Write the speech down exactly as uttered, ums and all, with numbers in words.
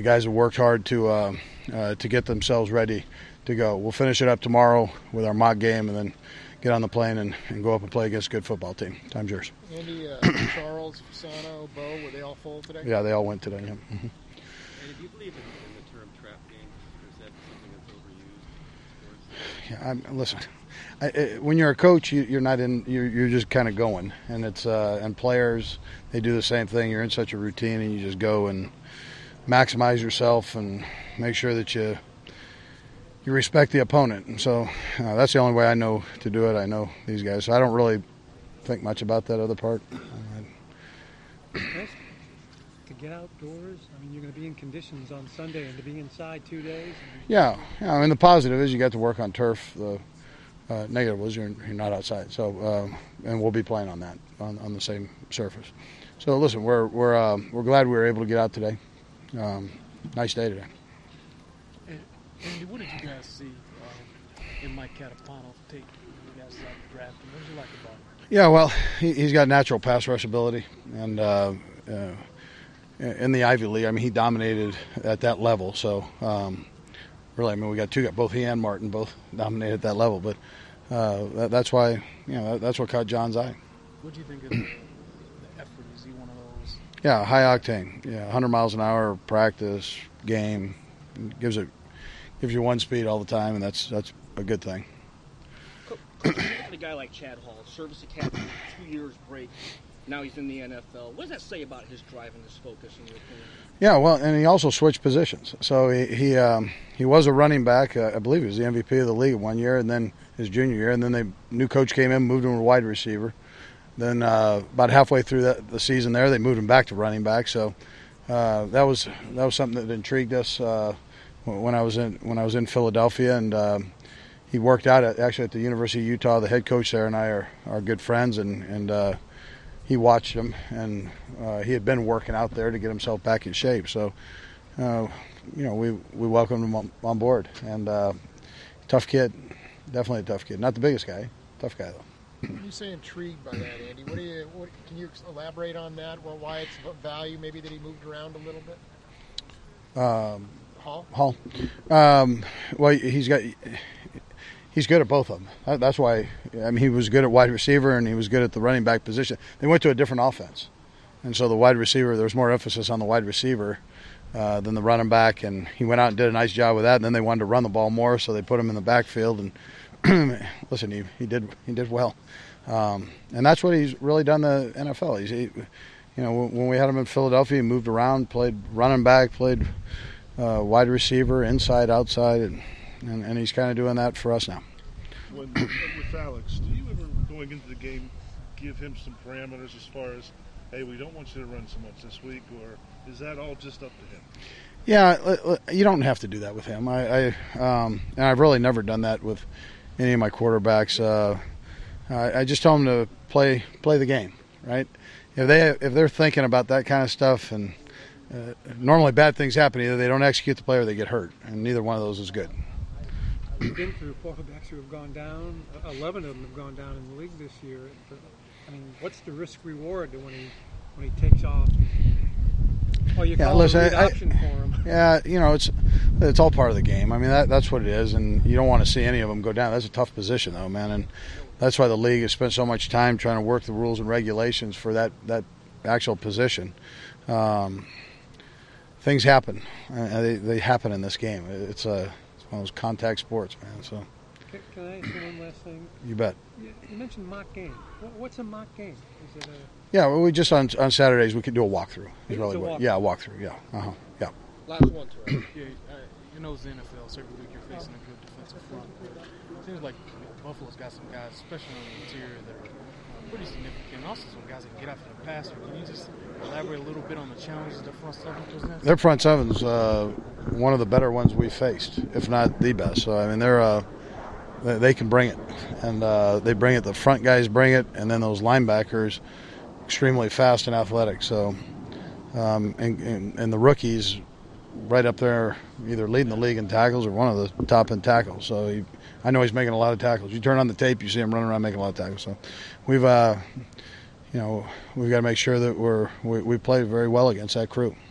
guys have worked hard to uh, uh, to get themselves ready to go. We'll finish it up tomorrow with our mock game and then get on the plane and, and go up and play against a good football team. Time's yours. Andy, uh, Charles, Fasano, Bo, were they all full today? Yeah, they all went today. Yeah. Mm-hmm. And do you believe in, in the term trap game, or is that something that's overused? Yeah, I'm, listen, I, I, when you're a coach, you, you're not in. You're, you're just kind of going, and it's uh, and players, they do the same thing. You're in such a routine, and you just go and maximize yourself and make sure that you you respect the opponent. And so uh, that's the only way I know to do it. I know these guys, so I don't really think much about that other part. To get outdoors, I mean, you're going to be in conditions on Sunday, and to be inside two days. Yeah, yeah. I mean, the positive is you got to work on turf. The uh, negative was you're, you're not outside. So, uh, and we'll be playing on that on, on the same surface. So, listen, we're we're uh, we're glad we were able to get out today. Um, nice day today. And, Andy, what did you guys see um, in Mike Catapano take you guys out the draft? And what did you like about him? Yeah, well, he, he's got natural pass rush ability, and uh, uh, in the Ivy League, I mean, he dominated at that level. So, um, really, I mean, we got two, both he and Martin both dominated at that level. But uh, that, that's why, you know, that, that's what caught John's eye. What do you think of the, the effort? Is he one of those? Yeah, high octane. Yeah, one hundred miles an hour, practice, game, gives it gives you one speed all the time, and that's that's a good thing. Coach, you had a guy like Chad Hall, service academy, two years break. Now he's in the N F L. What does that say about his drive and his focus in your opinion? Yeah, well, and he also switched positions. So he he, um, he was a running back. Uh, I believe he was the M V P of the league one year, and then his junior year, and then the new coach came in, moved him to wide receiver. Then uh, about halfway through that, the season there, they moved him back to running back. So uh, that was that was something that intrigued us uh, when I was in when I was in Philadelphia, and um, he worked out at, actually at the University of Utah. The head coach there and I are, are good friends, and and uh, he watched him, and uh, he had been working out there to get himself back in shape. So uh, you know, we we welcomed him on, on board, and uh, tough kid, definitely a tough kid. Not the biggest guy, tough guy though. When you say intrigued by that, Andy, what do you? What, can you elaborate on that? Well, why it's of value? Maybe that he moved around a little bit. Um, Hall. Hall. Um, well, he's got. He's good at both of them. That's why. I mean, he was good at wide receiver and he was good at the running back position. They went to a different offense, and so the wide receiver, there was more emphasis on the wide receiver uh, than the running back, and he went out and did a nice job with that. And then they wanted to run the ball more, so they put him in the backfield. And listen, he he did he did well, um, and that's what he's really done in the N F L. He's, he, you know, when we had him in Philadelphia, he moved around, played running back, played uh, wide receiver, inside, outside, and and, and he's kind of doing that for us now. When, with Alex, do you ever, going into the game, give him some parameters as far as, hey, we don't want you to run so much this week, or is that all just up to him? Yeah, you don't have to do that with him. I, I um, and I've really never done that with any of my quarterbacks. Uh, I, I just tell them to play play the game, right? If they if they're thinking about that kind of stuff, and uh, normally bad things happen. Either they don't execute the play or they get hurt, and neither one of those is good. You've been through quarterbacks who have gone down. Eleven of them have gone down in the league this year. But, I mean, what's the risk reward when he when he takes off? Oh, you yeah, call listen, it a read I, option for him. Yeah, you know, it's it's all part of the game. I mean, that that's what it is, and you don't want to see any of them go down. That's a tough position, though, man, and that's why the league has spent so much time trying to work the rules and regulations for that that actual position. Um, things happen. Uh, they they happen in this game. It's a one of those contact sports, man. So, Can, can I ask you one last thing? You bet. You, you mentioned mock game. What, what's a mock game? Is it a yeah, well, we just on on Saturdays we could do a walkthrough. Is really what, walk yeah, a walkthrough. Yeah, uh huh. Yeah. Last one, Terrell. Yeah, uh, you know, it's the N F L, so every week you're facing a good defensive front. It seems like Buffalo's got some guys, especially on the interior, that are pretty significant. Also, some guys that can get after the passer. Can you just elaborate a little bit on the challenges the front seven presents? Their front seven's uh, one of the better ones we've faced, if not the best. So I mean, they're uh, they, they can bring it, and uh, they bring it. The front guys bring it, and then those linebackers, extremely fast and athletic. So, um, and, and and the rookies, right up there, either leading the league in tackles or one of the top in tackles. So he, I know he's making a lot of tackles. You turn on the tape, you see him running around making a lot of tackles. So we've, uh, you know, we've got to make sure that we're we, we play very well against that crew.